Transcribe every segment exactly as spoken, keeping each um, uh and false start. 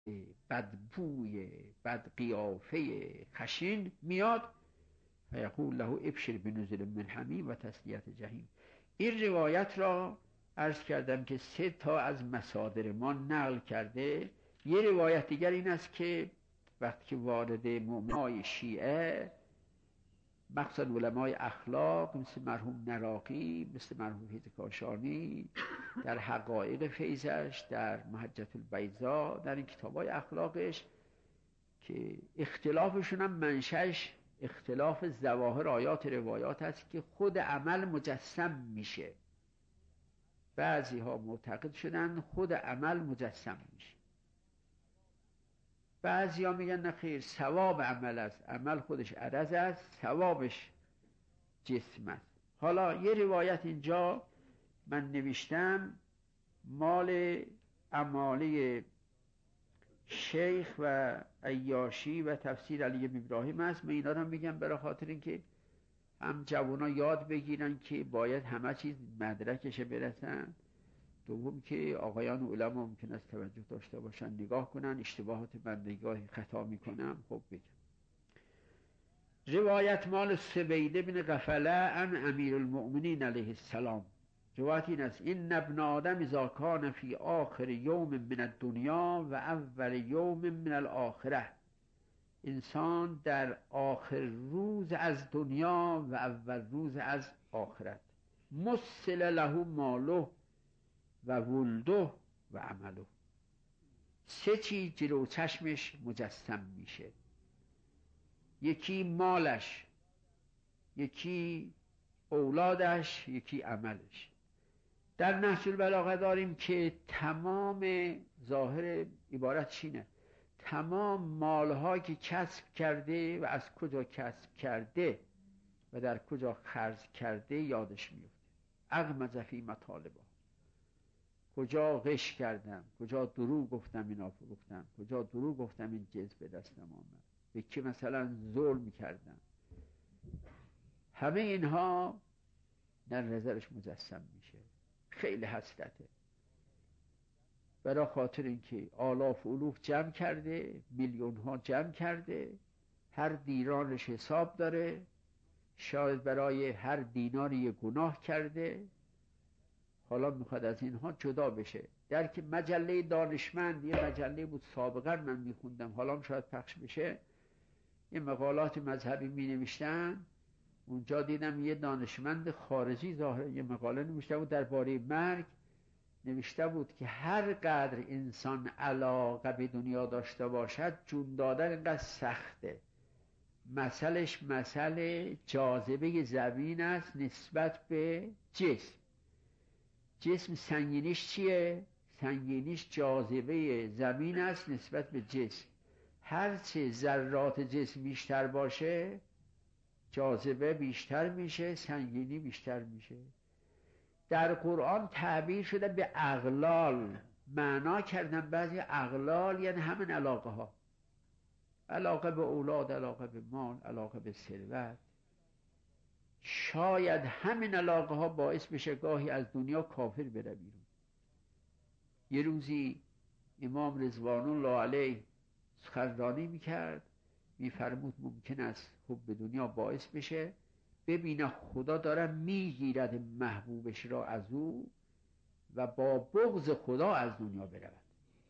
بدبوی بد قیافه خشین میاد، فیقول له ابشر بنزل من حمیم و تسلیت جهیم. این روایت را عرض کردم که سه تا از مصادر ما نقل کرده. یه روایت دیگر این است که وقتی که وارد مؤمنای شیعه، مخصوصا علمای اخلاق مثل مرحوم نراقی، مثل مرحوم حیدر کاشانی، در حقایق فیضش، در محجة البیضاء، در این کتابای اخلاقش، که اختلافشون هم منشأش اختلاف ظواهر آیات روایات است که خود عمل مجسم میشه. بعضی ها معتقد شدن خود عمل مجسم میشه، بعضی ها میگن نه خیر، ثواب عمل است، عمل خودش عرض است، ثوابش جسم است. حالا یه روایت اینجا من نوشتم مال اماله شیخ و عیاشی و تفسیر علی بن ابراهیم است. من اینا رو میگم برای خاطر اینکه هم جوونا یاد بگیرن که باید همه چیز مدرکش برسن، دوم که آقایان علما ممکن است توجه داشته باشن، نگاه کنن، اشتباهات من نگاه خطا میکنم خب بگم. روایت مال سوید بن غفله عن امیر المؤمنین علیه السلام. روایت این است: این ابن آدم اذا کان فی آخر یوم من الدنیا و اول یوم من الاخره. انسان در آخر روز از دنیا و اول روز از آخرت، مسل له ماله و ولده و عمله. سه چیز جلو چشمش مجسم میشه: یکی مالش، یکی اولادش، یکی عملش. در نهج البلاغه داریم که تمام ظاهر عبارت چینه، تمام مالها که کسب کرده و از کجا کسب کرده و در کجا خرج کرده یادش میفته. اغمض فی مطالبه، کجا غش کردم، کجا دروغ گفتم اینا فروختم، کجا دروغ گفتم این جنس به دستم آمد، به کی مثلا ظلم کردم. همه اینها در نظرش مجسم میشه. خیلی حسرته، برای خاطر اینکه آلاف الوف جمع کرده، میلیون ها جمع کرده، هر دینارش حساب داره، شاید برای هر دینار یک گناه کرده، حالا میخواد از اینها جدا بشه. در که مجله دانشمند، یه مجله بود سابقا من میخوندم، حالا شاید پخش بشه، یه مقالات مذهبی مینوشتن، اونجا دیدم یه دانشمند خارجی ظاهرا یه مقاله نوشته بود درباره مرگ. نوشته بود که هر قدر انسان علاقه به دنیا داشته باشد، جون دادن اینقدر سخته. مثلش مثل جاذبه زمین است نسبت به جسم. جسم سنگینیش چیه؟ سنگینیش جاذبه زمین است نسبت به جسم. هرچه ذرات جسم بیشتر باشه، جاذبه بیشتر میشه، سنگینی بیشتر میشه. در قرآن تعبیر شده به اغلال، معنا کردن بعضی اغلال یعنی همین علاقه ها، علاقه به اولاد، علاقه به مال، علاقه به ثروت. شاید همین علاقه ها باعث بشه گاهی از دنیا کافر بره بیرون. یه روزی امام رضوان الله علیه سخنرانی میکرد، میفرمود ممکن است حب دنیا باعث بشه ببینه خدا داره میگیرد محبوبش را از او و با بغض خدا از دنیا برود.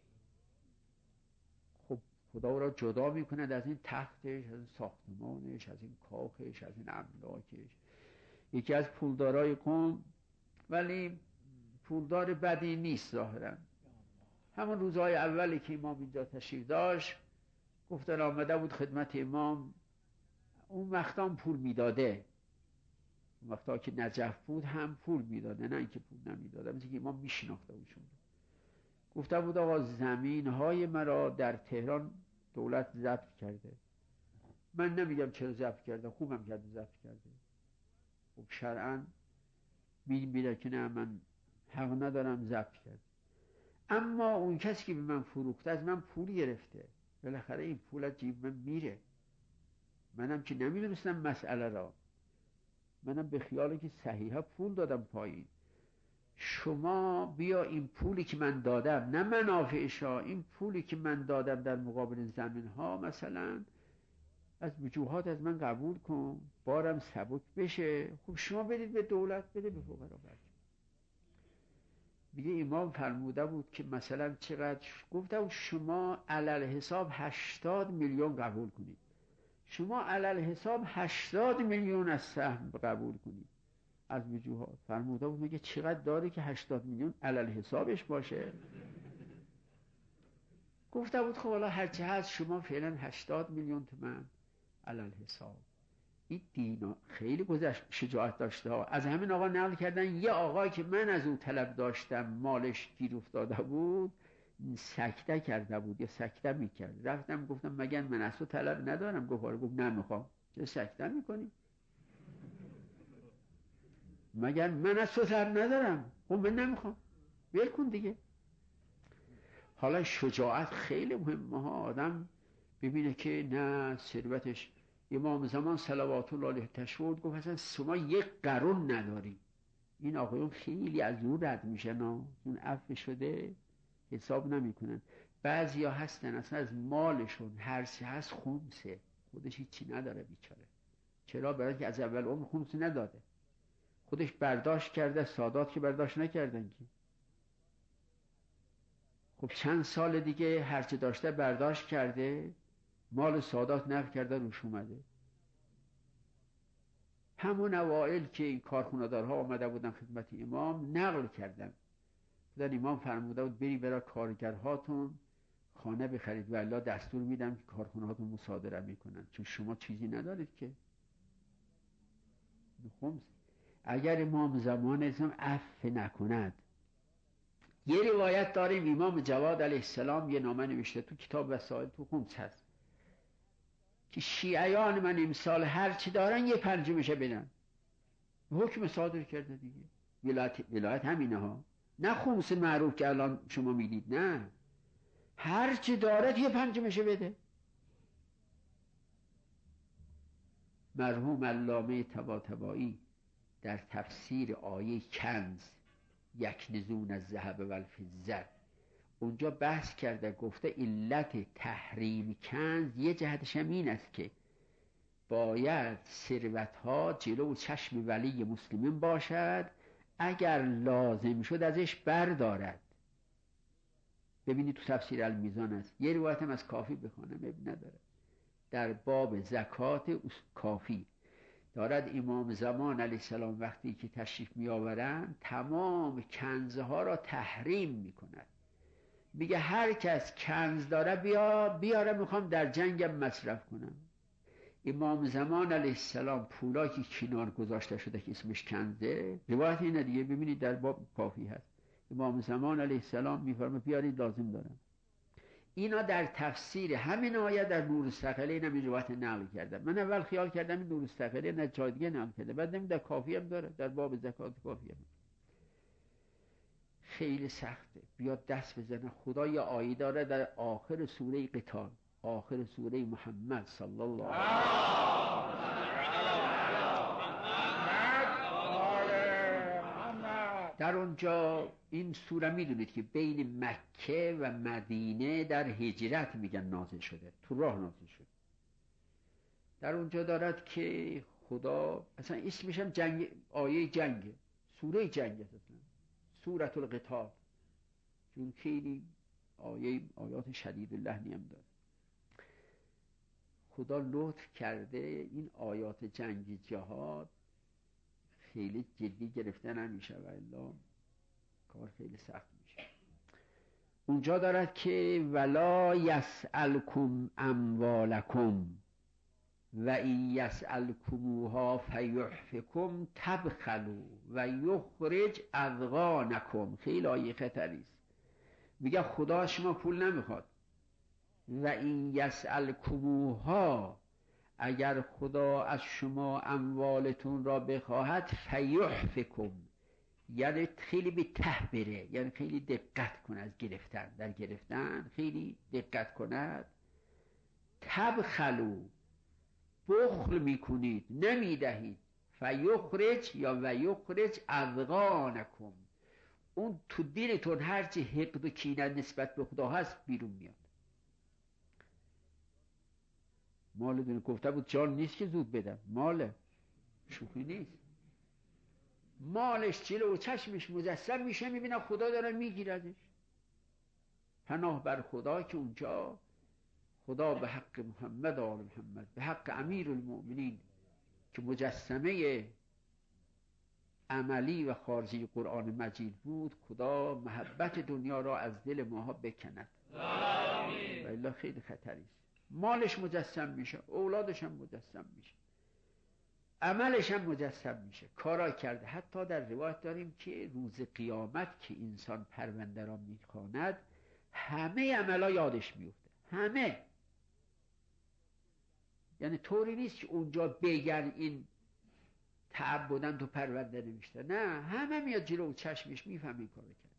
خب خدا را جدا میکند از این تختش، از این ساختمانش، از این کاخش، از این املاکش. یکی از پولدارای قوم، ولی پولدار بدی نیست ظاهرا، همون روزهای اولی که امام اینجا تشریف داشت، گفتن آمده بود خدمت امام، اون وقتا هم پول میداده، اون وقتا که نجف بود هم پول میداده، نه اینکه پول نمیداده، مثل که امام میشناخته بودشون. گفته بود آقا زمین های مرا در تهران دولت ضبط کرده. من نمیگم چرا ضبط کرده، خوبم کرده ضبط کرده، خب شرعاً میگه که نه من حق ندارم ضبط کرده، اما اون کسی که به من فروخته از من پول گرفته، بالاخره این پول از جیب من میره. منم که نمیدونستم مسئله را، منم به خیالی که صحیحه پول دادم پایین. شما بیا این پولی که من دادم، نه منافعشا، این پولی که من دادم در مقابل زمین ها مثلا از وجوهات از من قبول کن، بارم سبک بشه. خب شما بدید به دولت، بده به فقرا. میگه امام فرموده بود که مثلا چقدر، گفتم شما علل حساب هشتاد میلیون قبول کنید، شما علل حساب هشتاد میلیون از سهم قبول کنید از وجوهات. فرموده بود میگه چقدر داره که هشتاد میلیون علل حسابش باشه؟ گفته بود خب حالا هرچه هست شما فعلا هشتاد میلیون تومان علل حساب. این دینا خیلی گذشت شجاعت داشته ها. از همین آقا نقل کردن یه آقایی که من از او طلب داشتم، مالش گیر افتاده بود، سکته کرده بود یا سکته میکرد. رفتم گفتم مگر من از تو طلب ندارم؟ گفت آره. گفت نمیخوام. چه سکته میکنی؟ مگر من از تو طلب ندارم؟ خب من نمیخوام، ول کن دیگه. حالا شجاعت خیلی مهمه ها. آدم ببینه که نه ثروتش، امام زمان صلوات الله علیه تشهد گفت اصلا شما یک قرون نداری. این آقایون خیلی از اون رد میشن، اون عفو شده حساب نمیکنن. بعضیا هستن اصلا از مالشون هر چی هست خمسه، خودش هیچی نداره بیچاره. چرا؟ برای که از اول عمر خمس نداده، خودش برداشت کرده، سادات که برداشت نکردن که. خب چند سال دیگه هرچی داشته برداشت کرده، مال سادات نقل کرده روش اومده. همون اوائل که این کارخونه‌دارها آمده بودن خدمت امام نقل کردن، بودن امام فرموده بود بری برای کارگرهاتون خانه بخرید و الا دستور میدم که کارخونه‌هاتون مصادره میکنن، چون شما چیزی ندارید که. خمس اگر امام زمان اسلام عفو نکند. یه روایت داریم امام جواد علیه السلام یه نامه نوشته تو کتاب وسائل تو خمس هست که شیعیان من امسال هر چی دارن یه پنجمشه بدن. حکم صادر کرده دیگه. ولایت, ولایت همینه ها، نه خمس معروف که الان شما میدید، نه، هر چی دارد یه پنجمشه بده. مرحوم علامه طباطبایی در تفسیر آیه کنز یک نزون از ذهب و الفضه اونجا بحث کرده، گفته علت تحریم کنز یه جهتش هم این است که باید ثروت ها جلو چشم ولی مسلمین باشد، اگر لازم شد ازش بردارد. ببینید تو تفسیر المیزان است. یه روایت هم از کافی بخونم ابن نداره، در باب زکات کافی دارد امام زمان علیه السلام وقتی که تشریف می آورند تمام کنزها را تحریم می کند. میگه هر کس کنز داره بیا بیاره، میخوام در جنگم مصرف کنم. امام زمان علیه السلام پولا که کنار گذاشته شده که اسمش کنزه، روایت اینه دیگه، ببینید در باب کافی هست. امام زمان علیه السلام میفرمه بیارید لازم دارم. اینا در تفسیر همین آیه در نور الثقلین هم این روایت نقل کردم. من اول خیال کردم این نور الثقلین از جای دیگه نقل کرده، بعد نمیدونم در کافی هم داره، در باب زکات کافی هم. خیلی سخته بیاد دست بزنه. خدا یه آیه داره در آخر سوره قتال، آخر سوره محمد صلی الله علیه و در اونجا این سوره میدونید که بین مکه و مدینه در هجرت میگن نازل شده، تو راه نازل شده. در اونجا دارد که خدا اصلا اسمش هم جنگ، آیه جنگه، سوره جنگه اصلا، سورة القتال، چون خیلی آیه آیات شدید اللحنی هم داره. خدا لطف کرده این آیات جنگ جهاد خیلی جدی گرفته نمیشه و الا کار خیلی سخت میشه. اونجا دارد که ولا یسألکم اموالکم و این یسألکموها فیحفکم تبخلوا و یخرج اذغانکم. خیلی آیه خطریست. میگه خدا شما پول نمیخواد. و این یسألکموها، اگر خدا از شما اموالتون را بخواهد، فیحفکم، یعنی خیلی به ته بره، یعنی خیلی دقت کنه از گرفتن، در گرفتن خیلی دقت کند. تبخلوا، بخل میکنید، نمیدهید. فیخرج یا ویخرج اذغانکم، اون تو دلتون هرچی حقد و کینه نسبت به خدا هست بیرون میاد. مال دونه گفته بود جان نیست که زود بدم، ماله، شوخی نیست. مالش جلو چشمش مجسم میشه، میبینه خدا داره میگیردش. پناه بر خدا که اونجا خدا به حق محمد آل محمد، به حق امیر المؤمنین که مجسمه عملی و خارجی قرآن مجید بود، خدا محبت دنیا را از دل ماها بکند. آمین. و الا خیلی خطری است. مالش مجسم میشه، اولادش هم مجسم میشه، عملش هم مجسم میشه، کارا کرده. حتی در روایت داریم که روز قیامت که انسان پرونده را میخواند، همه عملا یادش میفته، همه. یعنی طوری نیست که اونجا بگن این تعب بودن تو پرونده نمیشته، نه، همه میاد جلو چشمش، میفهم این کارو کرد.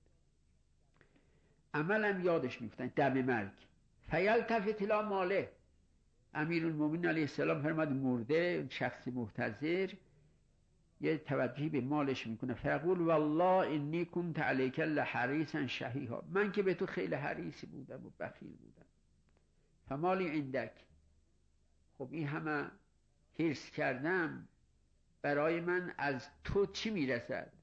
عملم یادش میفتن. دم مرگ فیلتفت الی ماله، امیرالمومنین علیه السلام فرمود مرده، شخص محتضر یه توجهی به مالش میکنه، فیقول والله انی کنت علیک لحریصا شحیحا، من که به تو خیلی حریصی بودم و بخیل بودم، فمالی عندک، خب این همه حرص کردم، برای من از تو چی میرسد؟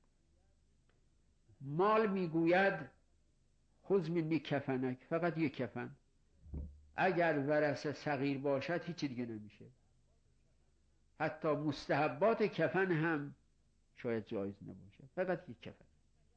مال میگوید خذ منی کفنک، فقط یک کفن، اگر ورثه صغیر باشد هیچی دیگه نمیشه، حتی مستحبات کفن هم شاید جایز نباشه، فقط یک کفن.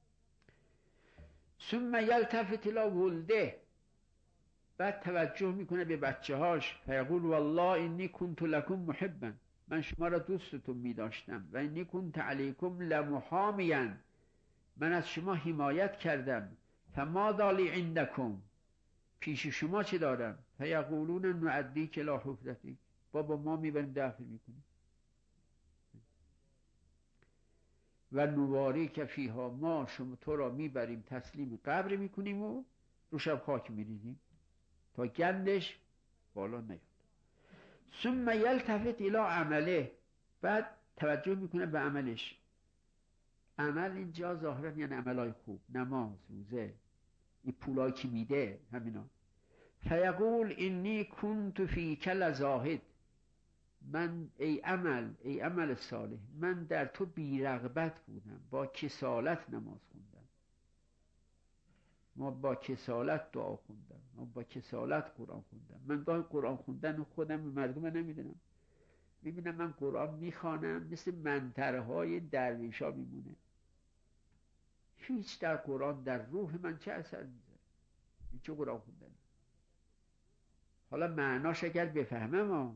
ثم یلتفت الی ولده، بعد توجه میکنه به بچه هاش، فیقول والله انی کنت لکم محبا، من شما را دوستتون میداشتم، و انی کنت علیکم لمحامیا، من از شما حمایت کردم، فماذا لی عندکم، پیش شما چه دارم؟ فیقولون نؤدیک الی حفرتک، بابا ما میبریم دفن میکنیم، و نواری که فیها، ما شما تو را میبریم تسلیم قبر میکنیم و رو شب خاک میریزیم تا گندش بالا نیاد. ثم یلتفت الی عمله، بعد توجه میکنه به عملش. عمل اینجا ظاهرا یعنی عملای خوب، نماز، روزه، این پولایی که میده همینا. فیقول انی کنت فیک لزاهد، من ای عمل، ای عمل صالح، من در تو بی رغبت بودم، با کسالت نماز خوندم، ما با کسالت دعا خوندم، ما با کسالت قرآن خوندم. من گاهی قرآن خوندن خودم مردم نمیدونم، میبینم من قرآن میخوانم مثل منتره های درویش ها میمونه، هیچ در قرآن در روح من چه اثر میذاره، این چه قرآن خوندن؟ حالا معناش اگر بفهمم، ما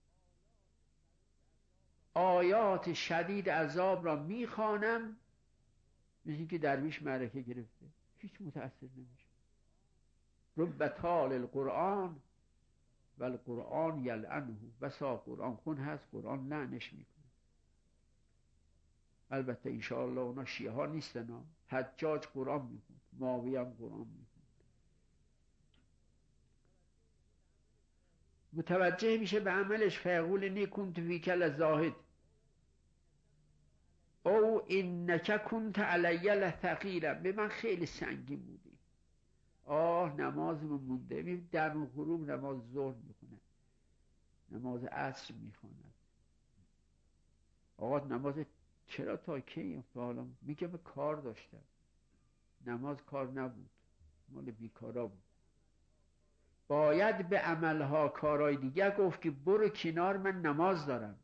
آیات شدید عذاب را میخوانم، مثل که درویش معرکه گرفته، هیچ متأثر نمیشه. رب تال القرآن و القرآن یلعنه، بسا قرآن خون هست قرآن لعنش میکنه. البته انشاءالله اونا شیعه ها نیستن، حجاج قرآن میخوند، معاویه هم قرآن میخوند. متوجه میشه به عملش، فیقول انی کنت فیک لزاهد او انک کنت علی لثقیلا، به من خیلی سنگین بودی. آه نمازمون مونده، در غروب نماز ظهر میخونه، نماز عصر میخواند. آقا نماز چرا تا کی؟ حالا میگه به کار داشتم، نماز کار نبود، مال بیکارا بود. باید به عملها کارهای دیگه گفت که برو کنار، من نماز دارم.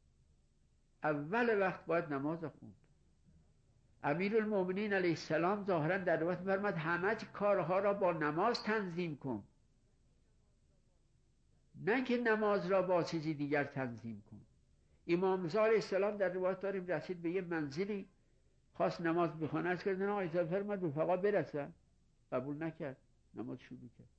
اول وقت باید نماز خوند. امیرالمومنین علیه السلام ظاهرا در روایت فرمود همه کارها را با نماز تنظیم کن، نه که نماز را با چیزی دیگر تنظیم کن. امام رضا علیه السلام در روایت داریم رسید به یه منزلی، خواست نماز بخونه، از کردن آیزا فرمود به فقط برسه، قبول نکرد، نماز شروع کرد.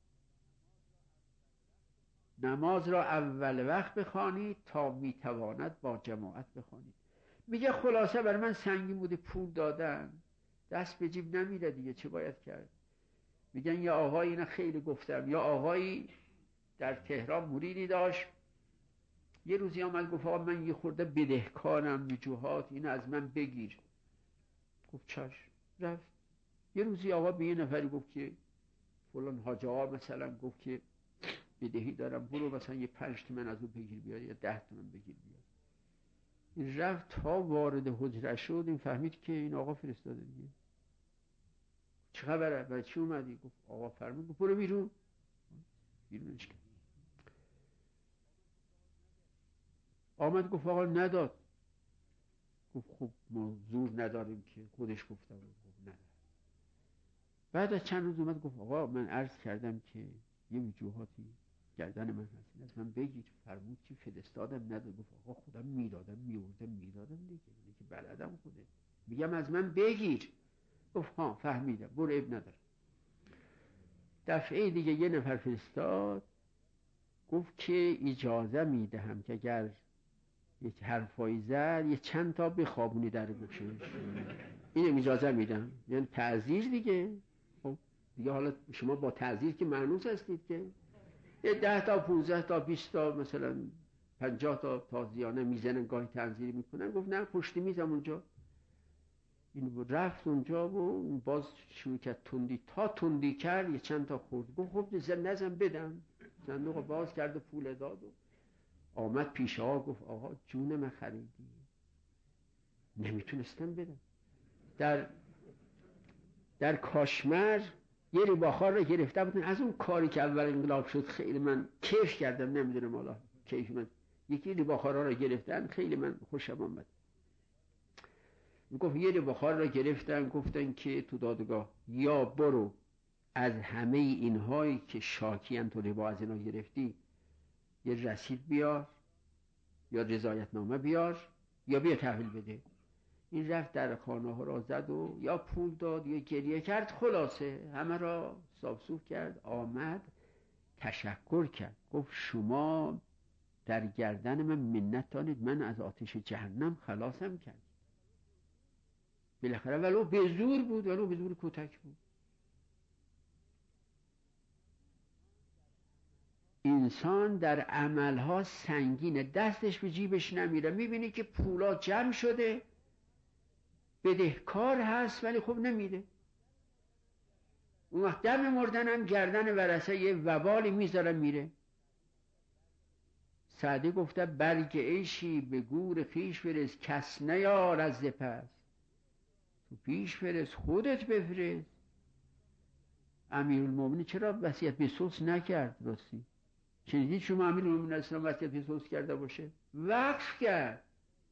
نماز را اول وقت بخوانید تا میتواند با جماعت بخوانید. میگه خلاصه بر من سنگین بوده، پول دادن، دست به جیب نمیره دیگه، چه باید کرد؟ میگن یا آقایی، اینا خیلی گفتم، یا آقایی در تهران مریدی داشت، یه روزی آمد گفت آقا من یه خورده بدهکارم، وجوهات اینو از من بگیر. گفت چشم، رفت. یه روزی آقا به یه نفری گفت که فلان حاج آقا مثلا گفت که بدهی دارم، برو مثلا یه پنج تومن از اون بگیر بیار یا ده تومن بگیر بیار. این رفت تا وارد حجره شد، این فهمید که این آقا فرستاده دیگه. چه خبره؟ برای چی اومدی؟ گفت آقا فرمود. گفت برو بیرون. بیرونش کرد. آمد گفت آقا نداد. گفت خب ما زور نداریم که، خودش گفتم. گفت ندارم. بعد از چند روز اومد گفت آقا من عرض کردم که یه وجوهاتی گردن من هست، از من بگیر. فرمود که فرستادم نداد. گفت آقا خودم میدادم میوردم میدادم دیگه، اینه که بلدم خوده، میگم از من بگیر. گفت ها فهمیدم، برو اب نداره. دفعه دیگه یه نفر فرستاد، گفت که اجازه میدهم که اگر یک حرفایی زد یه چند تا بخوابونی در گوشش، اینم اجازه میدم. یعنی تعزیر دیگه. خب دیگه حالا شما با تعزیر که مانوس هستید که یه ده تا پونزده تا بیست تا مثلا پنجاه تا تازیانه میزنن، گاهی تنظیر میکنن. گفت نه پشتی میزم اونجا. این رفت اونجا و باز شروع کرد تندی، تا تندی کرد یه چند تا خورد. گفت خب نزن نزن بدم. صندوق باز کرد و پول داد و آمد پیش آقا. گفت آقا جون من خریدی، نمیتونستم بدم. در در کاشمر یه ریباخار رو گرفته بودن، از اون کاری که اول انقلاب شد خیلی من کیف کردم، نمیدونم حالا کیف من، یکی ریباخارا رو گرفتن خیلی من خوشم آمد. گفت یه ریباخار رو گرفتن، گفتن که تو دادگاه یا برو از همه اینهایی که شاکیان تو ربا از اینا گرفتی یه رسید بیار یا رضایت نامه بیار یا بیا تحویل بده. این رفت در خانه ها را زد و یا پول داد یا گریه کرد، خلاصه همه را صاف کرد. آمد تشکر کرد، گفت شما در گردن من منت دارید، من از آتش جهنم خلاصم کرد. بالاخره ولو به زور بود، ولو به زور کتک بود. انسان در عملها سنگینه، دستش به جیبش نمیره، میبینی که پولا جمع شده، بدهکار هست ولی خب نمیده. اون وقت دم مردن هم گردن ورثه یه وبالی میذاره میره. سعدی گفته برگ عیشی به گور خیش فرست، کس نیار از پس تو پیش فرست خودت بفرست. امیرالمومنین چرا وصیت به سوس نکرد؟ راستی شنیدید شما امیرالمومنین اسلام وصیت به سوس کرده باشه؟ وقف کرد.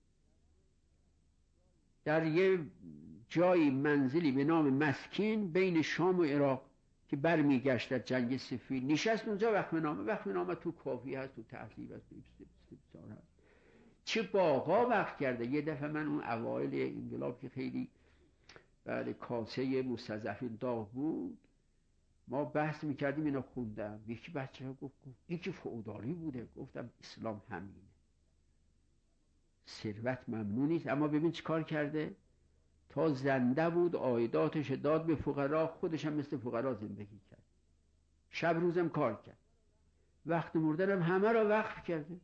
در یه جایی منزلی به نام مسکین بین شام و عراق که برمیگشت در جنگ صفین، نشست اونجا وقف نامه. وقف نامه تو کافی هست، تو تهذیب هست، تو استفسار هست، چه باغا وقف کرده. یه دفعه من اون اوایل انقلاب که خیلی بعد کاسه مستضعفین داغ بود، ما بحث میکردیم، اینا خوندم. یکی بچه ها گفت یکی فئودالی بوده. گفتم اسلام همینه، ثروت ممنوع نیست، اما ببین چی کار کرده. تا زنده بود عایداتش داد به فقرا، خودش هم مثل فقرا زندگی کرد، شب روزم کار کرد، وقت مردنم همه را وقف کرده.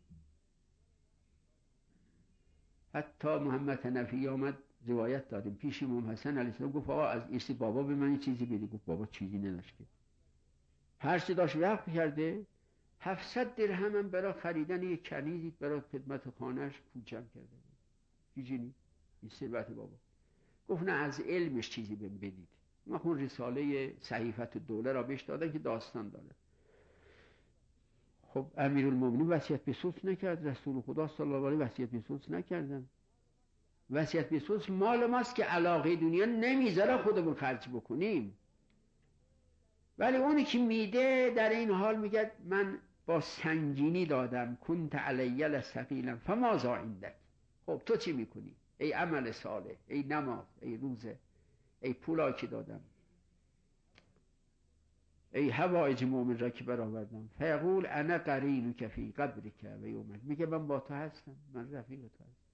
حتی محمد حنفی آمد روایت دادیم پیش امام حسن علیه السلام، گفت آقا از ایسی بابا به من چیزی بدی. گفت بابا چیزی نداشت که، هر چی داشت وقف کرده. هفتصد درهم هم برای خریدن یک کنیزی برای خدمت خانهش پول جمع کرده بود. چیزی نیست این ثروت بابا. گفت نه از علمش چیزی بهم بدید. ما خون رساله صحیفت الدوله را بهش دادن که داستان داره. خب امیرالمومنین وصیت به سوس نکرد، رسول خدا صلی الله علیه و وصیت به سوس نکردن. وصیت به سوس مال ماست که علاقه دنیا نمیذاره خودمون خرج بکنیم، ولی اونی که میده در این حال میگه من با سنگینی دادم، کنت علی الثقیلا فماذا عندک. خب تو چی میکنی؟ ای عمل صالح، ای نماز، ای روزه، ای پولا که دادم، ای حوائج مؤمن را که برآوردم. فیقول انا قرینک فی قبرک و یومک. میگه من با تو هستم، من رفیق تو هستم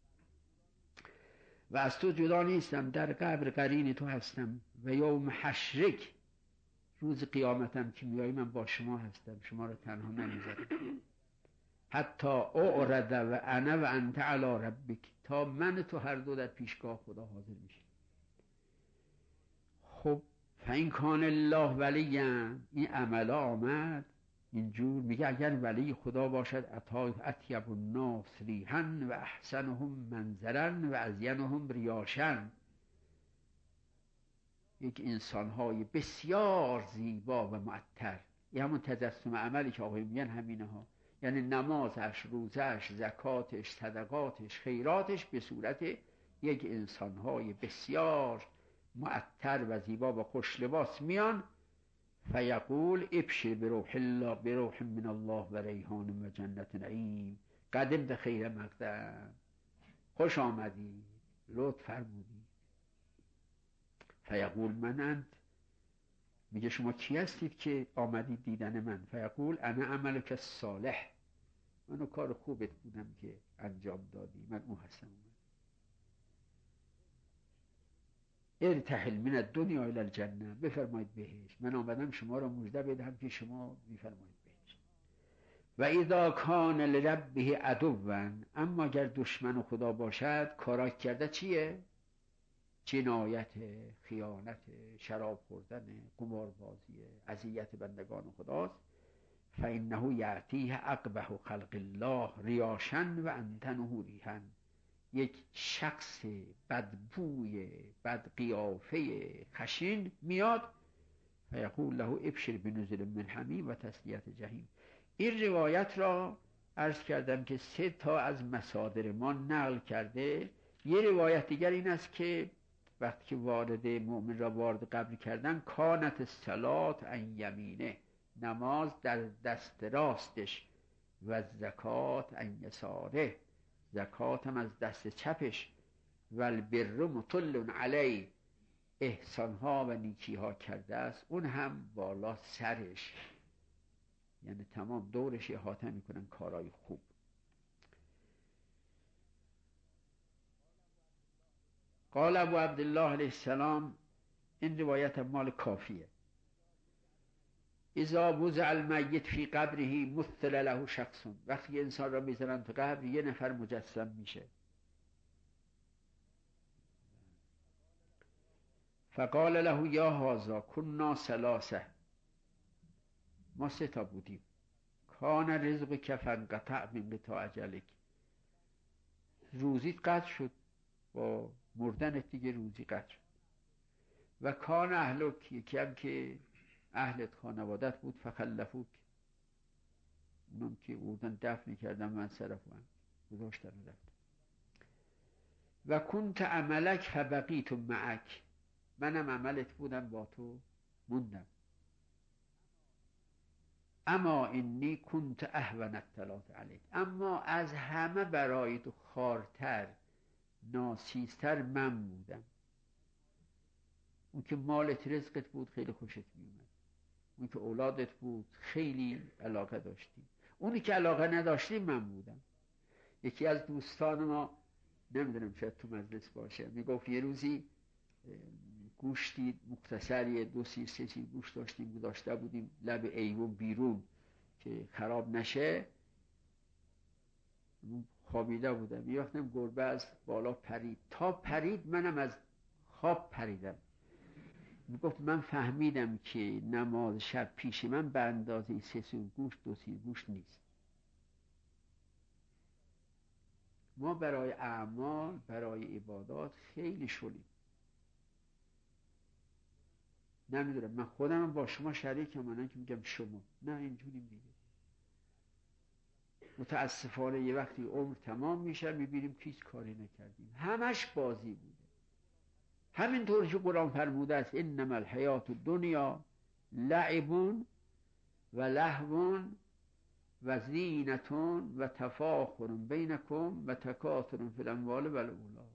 و از تو جدا نیستم، در قبر قرین تو هستم. و یوم حشرک، روز قیامتم که میایی من با شما هستم، شما رو تنها نمیذارم. حتی اعرض و انا و انت علی ربک، تا من تو هر دو در پیشگاه خدا حاضر میشیم. خب فین کان الله ولیا، این عمل آمد اینجور، میگه اگر ولی خدا باشد اطیب الناس ریحا و احسنهم منظرا و ازینهم ریاشا، یک انسانهای بسیار زیبا و معطر. این همون تجسم عملی که آقای میگن همینه ها، یعنی نمازش، روزش، زکاتش، صدقاتش، خیراتش به صورت یک انسانهای بسیار معطر و زیبا و خوش لباس میان. فیقول ابشر بروح الله، بروح من الله و ریحان و جنت نعیم، قدمت خیر مقدم، خوش آمدی، لطف فرمودی. فیقول من انت، میگه شما کی هستید که آمدید دیدن من؟ فیقول انا عملک الصالح، منو کار خوبت بودم که انجام دادی، من اون هستم. ارتحل من الدنیا الی الجنه، بفرمایید بهشت، من آمدم شما را مژده بدهم که شما میفرمایید بهشت. و اذا کان لربه عدوا، اما اگر دشمن خدا باشد، کاراک کرده چیه؟ جنایت، خیانت، شراب خوردن، قماربازی، اذیت بندگان خداست. فانه یأتیه اقبح خلق الله ریاشا و انتنه ریحا، یک شخص بدبوی بدقیافه خشین میاد. فیقول له ابشر بنزل من حمیم و تسلیت جحیم. این روایت را عرض کردم که سه تا از مصادر ما نقل کرده. یه روایت دیگر این است که وقتی که وارد مؤمن را وارد قبر کردن، کانت الصلاة عن یمینه، نماز در دست راستش، و زکات عن یساره، زکات هم از دست چپش، و البر مطل علی، احسانها و نیکیها کرده است اون هم بالا سرش، یعنی تمام دورش احاطه میکنن کارهای خوب. قال ابو عبدالله علیه السلام، این روایت مال کافیه، اذا وضع المیت فی قبره مثل له شخص، وقتی انسان را میذارن تو قبر یه نفر مجسم میشه. فقال له یا هذا کنا ثلاثه، ما سه تا بودیم، کان رزق کفن قطع من قطاع اجلک، روزیت قطع شد با مردنت دیگه، روزی قطع شد. و کان اهلک، یکی هم که اهلت خانوادت بود، فخلفوک، اونم که بودن دفن کردن من صرفوان گذاشتن و رفت. و کنت عملک فبقیت معک، منم عملت بودم با تو موندم. اما انی کنت اهون الثلاث علیک، اما از همه برای تو خارتر، ناسیزتر من بودم. اون که مالت رزقت بود خیلی خوشت میومد، اون که اولادت بود خیلی علاقه داشتی، اونی که علاقه نداشتی من بودم. یکی از دوستان ما، نمیدونم شاید تو مجلس باشه، میگفت یه روزی گوشتی مختصری دو سیر سه سیر گوشت داشتیم گذاشته بودیم لب ایوون بیرون که خراب نشه، خوابیده بودم. یه وقتم گربه از بالا پرید، تا پرید منم از خواب پریدم. میگفت من فهمیدم که نماز شب پیش من به اندازه سه سیر گوشت دو سیر گوشت نیست. ما برای اعمال، برای عبادات خیلی شلیم. نمیدونم، من خودم با شما شریکم، من که میگم شما، نه اینجوریم دیگه. متاسفانه یه وقتی عمر تمام میشه میبینیم که هیچ کاری نکردیم، همش بازی بوده. همینطور که قرآن فرموده است انما الحیات الدنیا لعب و لهو و زینة و تفاخر بینکم و تکاثر فی الاموال و الاولاد.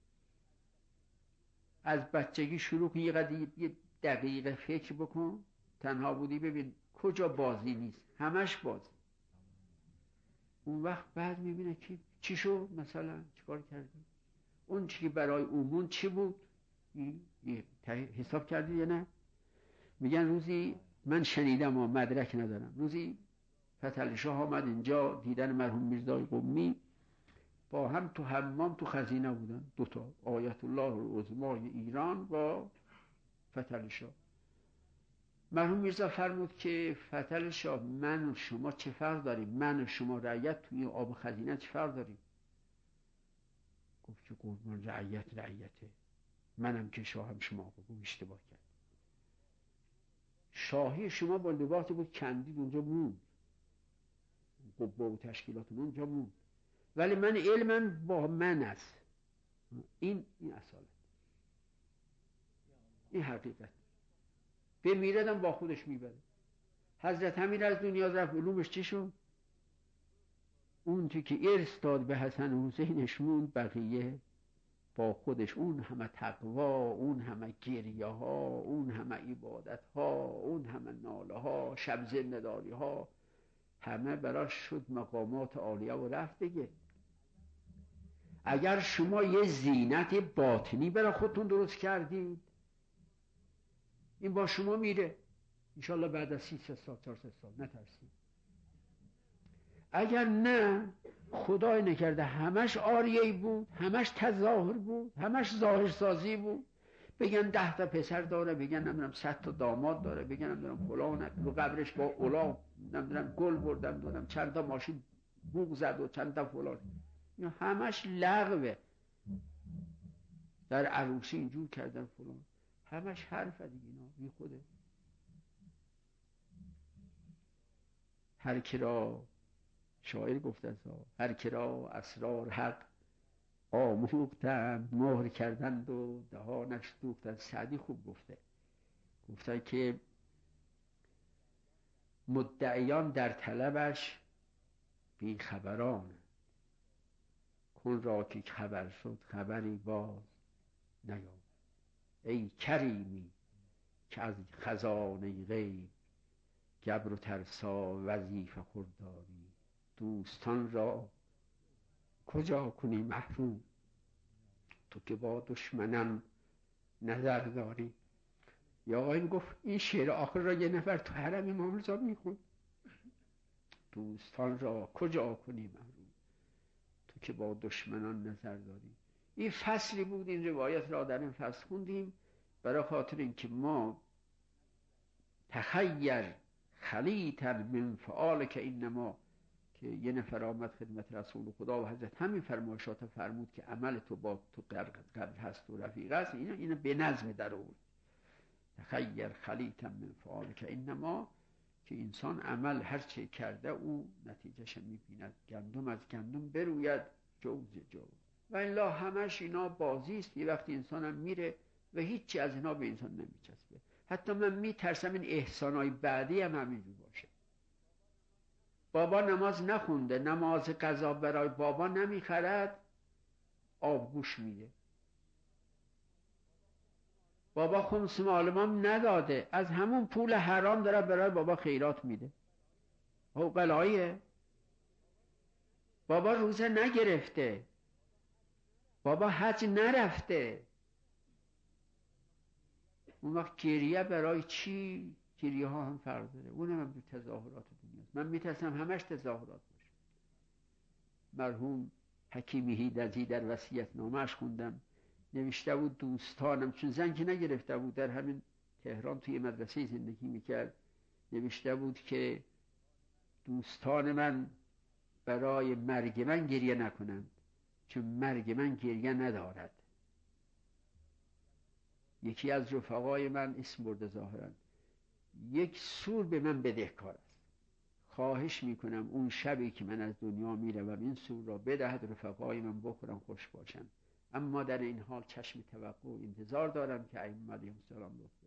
از بچگی شروع کن، یه دقیقه فکر بکن، تنها بودی ببین کجا بازی نیست، همش بازی. اون وقت بعد میبینه که چی شد، مثلا چیکار کردی، اون چی که برای اومون چی بود، حساب کردی یا نه؟ میگن روزی من شنیدم و مدرک ندارم، روزی فتحعلی شاه آمد اینجا دیدن مرحوم میرزای قمی، با هم تو حمام تو خزینه بودن، دوتا آیت الله العظمای ایران با فتل شاه. مرحوم میرزا فرمود که فتل شاه من و شما چه فرق داریم؟ من و شما رعیت توی آب خزینه چه فرق داریم؟ گفت که قربان رعیت رعیته، منم که شاهم شما. بگو اشتباه کرد. شاهی شما با لباس بود کندید اونجا موند، قبه و تشکیلاتون اونجا موند، ولی من علمم با من است. این این اصالت، این حقیقت. بمیردم با خودش میبره. حضرت امیر از دنیا رفت، علومش چی شد؟ اون تو که ارث داد به حسن و حسینش موند، بقیه با خودش. اون همه تقوا، اون همه گریه ها، اون همه عبادت ها، اون همه ناله ها، شب زنده‌داری ها، همه براش شد مقامات عالیه و رفت دیگه. اگر شما یه زینت باطنی برای خودتون درست کردید، این با شما میره انشالله بعد از سی سه سال چهار سال، نترسید. اگر نه، خدای نکرده همش آریه‌ای بود، همش تظاهر بود، همش ظاهر سازی بود. بگن ده تا پسر داره، بگن نمیدونم صد تا داماد داره، بگن نمیدونم فلان رو قبرش با الاغ نمیدونم گل بردن، دادم چند تا ماشین بوق زد و چند تا فلان. این همش لغوه. در عروسی اینجور کردن فلان، همش حرفه دیگه. اینا بی خوده. هر کی را شاعر گفته است، هر کی را اسرار حق آموختند، مهر کردند و دهانش دوختند. سعدی خوب گفته، گفته که مدعیان در طلبش بی خبران، کن را که خبر شد خبری باز نیامد. ای کریمی که از خزانه غیب، گبر و ترسا وظیفه خورداری، دوستان را کجا کنی محروم، تو که با دشمنم نظر داری. یا آقایون گفت این شعر آخر را یه نفر تو حرم امام رضا میخوند، دوستان را کجا کنی محروم، تو که با دشمنان نظر داری. این فصلی بود، این روایت را در این فصل خوندیم برای خاطر اینکه ما تخیر خلیطا من فعال که اینما، که یه نفر آمد خدمت رسول خدا و حضرت همین فرمایشات فرمود که عمل تو با تو قبل هست و رفیق است. اینا اینا به نظم در آورد. تخیر خلیطا من فعال که اینما، که انسان عمل هر چه کرده او نتیجهش میبیند. گندم از گندم بروید جوز جوز. و الا همش اینا بازی است. یه وقتی انسان هم میره و هیچی از اینا به انسان نمیچسبه. حتی من میترسم این احسانای بعدی هم همینجور باشه. بابا نماز نخونده، نماز قضا برای بابا نمیخرد، آبگوش میده. بابا خمس معلومام نداده، از همون پول حرام داره برای بابا خیرات میده. او بلاییه. بابا روزه نگرفته، بابا حج نرفته، اون وقت گریه برای چی؟ گریه ها هم فرق داره. اونم هم دو تظاهرات دنیاست. من میترسم همش تظاهرات باشه. مرحوم حکیمی هیدزی در وصیت نامه‌اش خوندم، نوشته بود دوستانم، چون زن که نگرفته بود، در همین تهران توی مدرسه زندگی میکرد، نوشته بود که دوستان من برای مرگ من گریه نکنند، چون مرگ من گریه ندارد. یکی از رفقای من اسم برده ظاهرا، یک سور به من بدهکار است، خواهش میکنم اون شبی که من از دنیا میروم این سور را بدهد رفقای من بخورم خوش باشن. اما در این حال چشم توقع و انتظار دارم که ائمه علیهم السلام